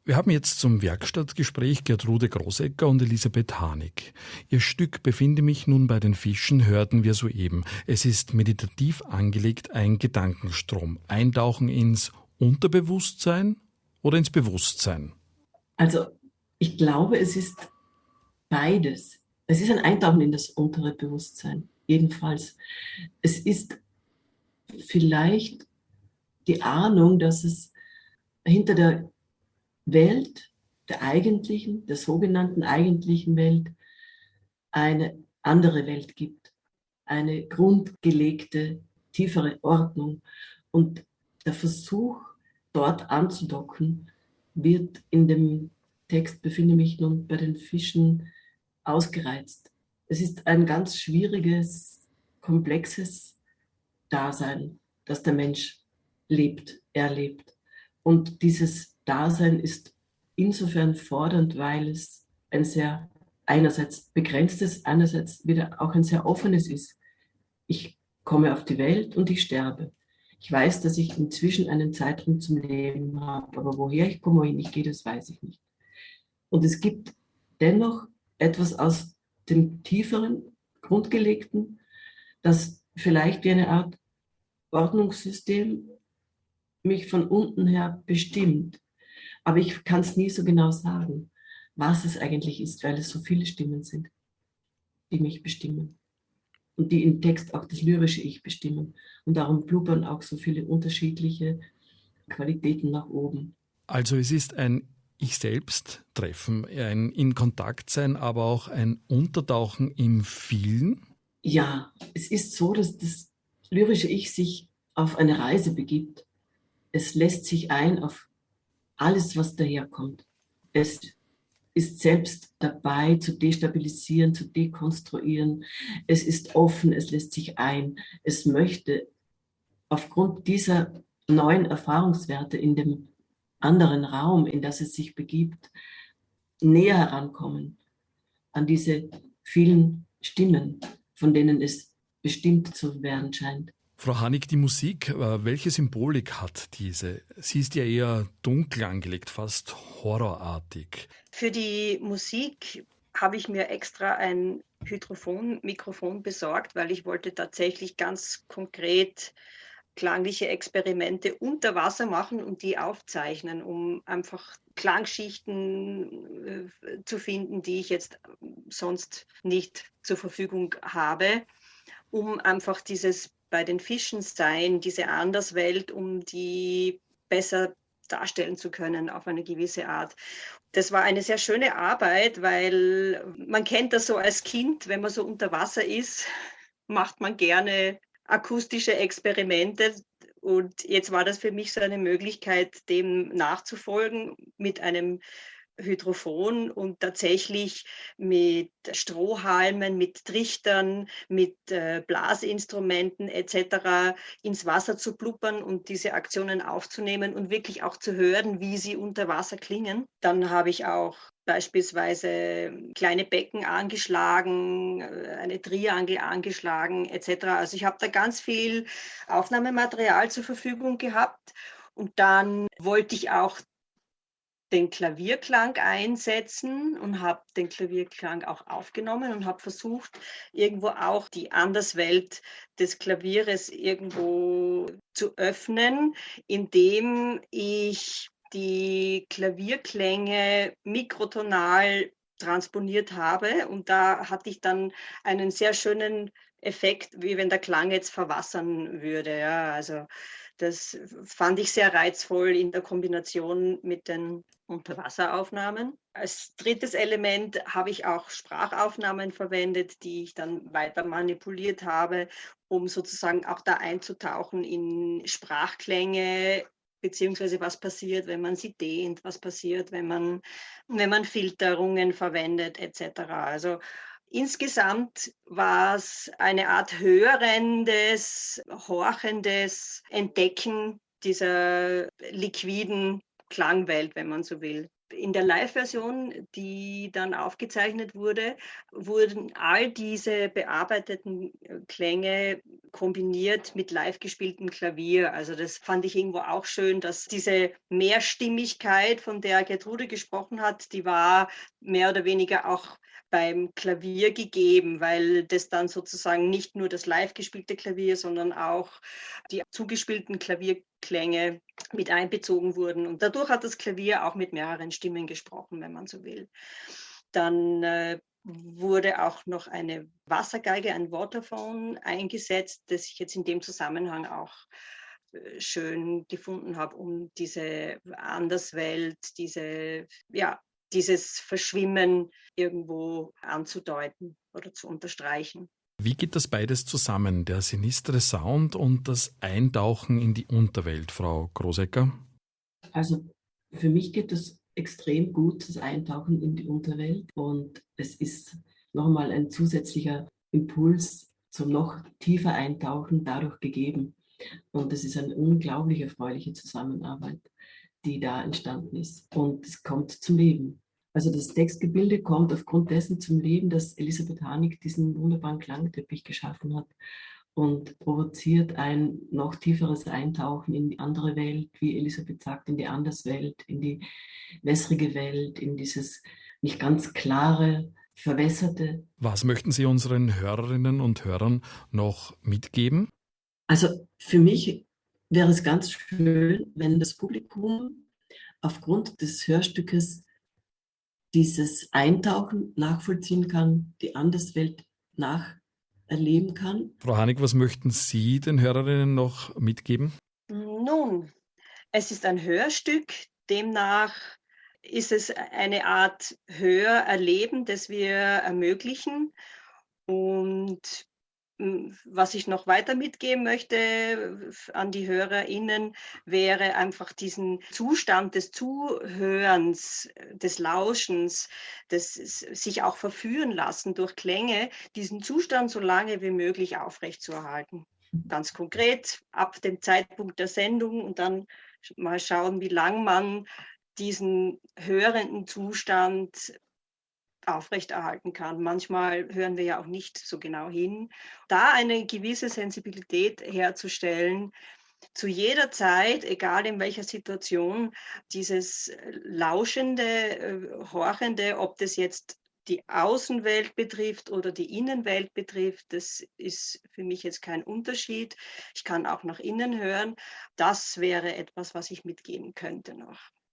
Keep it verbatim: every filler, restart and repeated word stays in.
Wir haben jetzt zum Werkstattgespräch Gertrude Großegger und Elisabeth Hanig. Ihr Stück Befinde mich nun bei den Fischen hörten wir soeben. Es ist meditativ angelegt, ein Gedankenstrom. Eintauchen ins Unterbewusstsein oder ins Bewusstsein? Also ich glaube, es ist beides. Es ist ein Eintauchen in das untere Bewusstsein, jedenfalls. Es ist vielleicht die Ahnung, dass es hinter der Welt, der eigentlichen, der sogenannten eigentlichen Welt, eine andere Welt gibt. Eine grundgelegte, tiefere Ordnung. Und der Versuch, dort anzudocken, wird in dem Text Befinde mich nun bei den Fischen ausgereizt. Es ist ein ganz schwieriges, komplexes Dasein, das der Mensch lebt, erlebt. Und dieses Dasein ist insofern fordernd, weil es ein sehr einerseits begrenztes, einerseits wieder auch ein sehr offenes ist. Ich komme auf die Welt und ich sterbe. Ich weiß, dass ich inzwischen einen Zeitraum zum Leben habe, aber woher ich komme, wohin ich gehe, das weiß ich nicht. Und es gibt dennoch etwas aus dem tieferen, grundgelegten, das vielleicht wie eine Art Ordnungssystem mich von unten her bestimmt. Aber ich kann es nie so genau sagen, was es eigentlich ist, weil es so viele Stimmen sind, die mich bestimmen und die im Text auch das lyrische Ich bestimmen. Und darum blubbern auch so viele unterschiedliche Qualitäten nach oben. Also es ist ein Ich selbst treffen, ein in Kontakt sein, aber auch ein Untertauchen im Vielen. Ja, es ist so, dass das lyrische Ich sich auf eine Reise begibt. Es lässt sich ein auf alles, was daherkommt. Es ist selbst dabei zu destabilisieren, zu dekonstruieren. Es ist offen, es lässt sich ein. Es möchte aufgrund dieser neuen Erfahrungswerte in dem anderen Raum, in das es sich begibt, näher herankommen an diese vielen Stimmen, von denen es bestimmt zu werden scheint. Frau Hanig, die Musik, äh, welche Symbolik hat diese? Sie ist ja eher dunkel angelegt, fast horrorartig. Für die Musik habe ich mir extra ein Hydrophon-Mikrofon besorgt, weil ich wollte tatsächlich ganz konkret klangliche Experimente unter Wasser machen und die aufzeichnen, um einfach Klangschichten äh, zu finden, die ich jetzt sonst nicht zur Verfügung habe, um einfach dieses bei den Fischen sein, diese Anderswelt, um die besser darstellen zu können auf eine gewisse Art. Das war eine sehr schöne Arbeit, weil man kennt das so als Kind, wenn man so unter Wasser ist, macht man gerne akustische Experimente. Und jetzt war das für mich so eine Möglichkeit, dem nachzufolgen mit einem Hydrophon und tatsächlich mit Strohhalmen, mit Trichtern, mit äh, Blasinstrumenten et cetera ins Wasser zu blubbern und diese Aktionen aufzunehmen und wirklich auch zu hören, wie sie unter Wasser klingen. Dann habe ich auch beispielsweise kleine Becken angeschlagen, eine Triangel angeschlagen et cetera. Also ich habe da ganz viel Aufnahmematerial zur Verfügung gehabt und dann wollte ich auch den Klavierklang einsetzen und habe den Klavierklang auch aufgenommen und habe versucht, irgendwo auch die Anderswelt des Klavieres irgendwo zu öffnen, indem ich die Klavierklänge mikrotonal transponiert habe. Und da hatte ich dann einen sehr schönen Effekt, wie wenn der Klang jetzt verwassern würde. Ja, also das fand ich sehr reizvoll in der Kombination mit den Unterwasseraufnahmen. Als drittes Element habe ich auch Sprachaufnahmen verwendet, die ich dann weiter manipuliert habe, um sozusagen auch da einzutauchen in Sprachklänge, beziehungsweise was passiert, wenn man sie dehnt, was passiert, wenn man, wenn man Filterungen verwendet et cetera. Also insgesamt war es eine Art hörendes, horchendes Entdecken dieser liquiden Klangwelt, wenn man so will. In der Live-Version, die dann aufgezeichnet wurde, wurden all diese bearbeiteten Klänge kombiniert mit live gespieltem Klavier. Also das fand ich irgendwo auch schön, dass diese Mehrstimmigkeit, von der Gertrude gesprochen hat, die war mehr oder weniger auch beim Klavier gegeben, weil das dann sozusagen nicht nur das live gespielte Klavier, sondern auch die zugespielten Klavierklänge mit einbezogen wurden. Und dadurch hat das Klavier auch mit mehreren Stimmen gesprochen, wenn man so will. Dann äh, wurde auch noch eine Wassergeige, ein Waterphone eingesetzt, das ich jetzt in dem Zusammenhang auch äh, schön gefunden habe, um diese Anderswelt, diese, ja, dieses Verschwimmen irgendwo anzudeuten oder zu unterstreichen. Wie geht das beides zusammen, der sinistre Sound und das Eintauchen in die Unterwelt, Frau Großegger? Also für mich geht das extrem gut, das Eintauchen in die Unterwelt. Und es ist nochmal ein zusätzlicher Impuls zum noch tiefer Eintauchen dadurch gegeben. Und es ist eine unglaublich erfreuliche Zusammenarbeit, die da entstanden ist. Und es kommt zum Leben. Also das Textgebilde kommt aufgrund dessen zum Leben, dass Elisabeth Hanig diesen wunderbaren Klangteppich geschaffen hat und provoziert ein noch tieferes Eintauchen in die andere Welt, wie Elisabeth sagt, in die Anderswelt, in die wässrige Welt, in dieses nicht ganz klare, verwässerte. Was möchten Sie unseren Hörerinnen und Hörern noch mitgeben? Also für mich wäre es ganz schön, wenn das Publikum aufgrund des Hörstückes dieses Eintauchen nachvollziehen kann, die Anderswelt nacherleben kann. Frau Hanig, was möchten Sie den Hörerinnen noch mitgeben? Nun, es ist ein Hörstück, demnach ist es eine Art Hörerleben, das wir ermöglichen. Und was ich noch weiter mitgeben möchte an die HörerInnen, wäre einfach diesen Zustand des Zuhörens, des Lauschens, des sich auch verführen lassen durch Klänge, diesen Zustand so lange wie möglich aufrechtzuerhalten. Ganz konkret ab dem Zeitpunkt der Sendung und dann mal schauen, wie lang man diesen hörenden Zustand aufrechterhalten kann. Manchmal hören wir ja auch nicht so genau hin. Da eine gewisse Sensibilität herzustellen, zu jeder Zeit, egal in welcher Situation, dieses lauschende, horchende, ob das jetzt die Außenwelt betrifft oder die Innenwelt betrifft, das ist für mich jetzt kein Unterschied. Ich kann auch nach innen hören. Das wäre etwas, was ich mitgeben könnte noch.